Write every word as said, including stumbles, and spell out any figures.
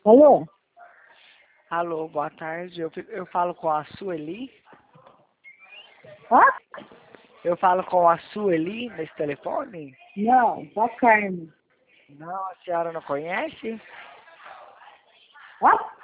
Alô? Alô, boa tarde. Eu, eu falo com a Sueli. Hã? Eu falo com a Sueli nesse telefone? Não, só carne. Não, a senhora não conhece? Hã?